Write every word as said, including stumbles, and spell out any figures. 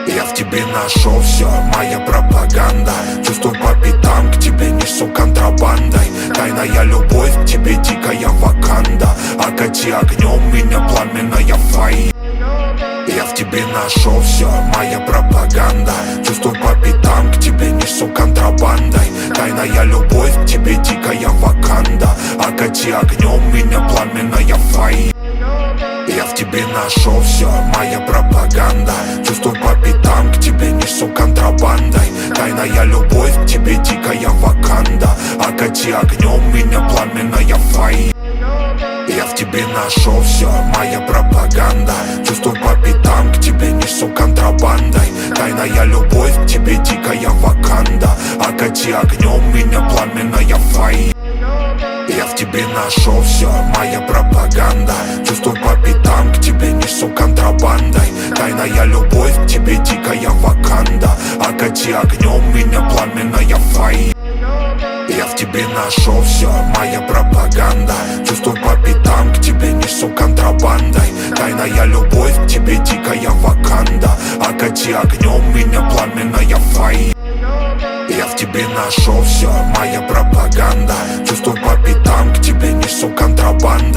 Я в тебе нашел все, моя пропаганда. Чувствую по пятам, к тебе несу контрабандой. Тайная любовь, к тебе дикая ваканда. Окати огнем меня пламенная фаи. Я в тебе нашел все, моя пропаганда. Чувствую по пятам, к тебе несу контрабандой. Тайная любовь, к тебе дикая ваканда. Окати огнем меня пламенная фаи. Я в тебе нашел все, моя пропаганда. Чувствую по пятам, к тебе несу контрабандой. Тайная любовь, к тебе дикая ваканда. Окати огнем меня пламенная фаи. Я в тебе нашел все, моя пропаганда. Чувствую по пятам, к тебе несу контрабандой. Тайная любовь, к тебе дикая ваканда. Окати огнем меня пламенная фаи. Я в тебе нашел все, моя пропаганда. Чувствую по пятам, к тебе несу контрабандой. Тайная любовь, к тебе дикая ваканда. Окати огнем меня пламенная фаи. Я в тебе нашел все, моя пропаганда. Чувствую по пятам, к тебе несу контрабандой. Тайная любовь, к тебе дикая ваканда. Окати огнем меня пламенная фаи. Я в тебе нашел все, моя пропаганда. Чувствую по пятам, к тебе несу контрабандой.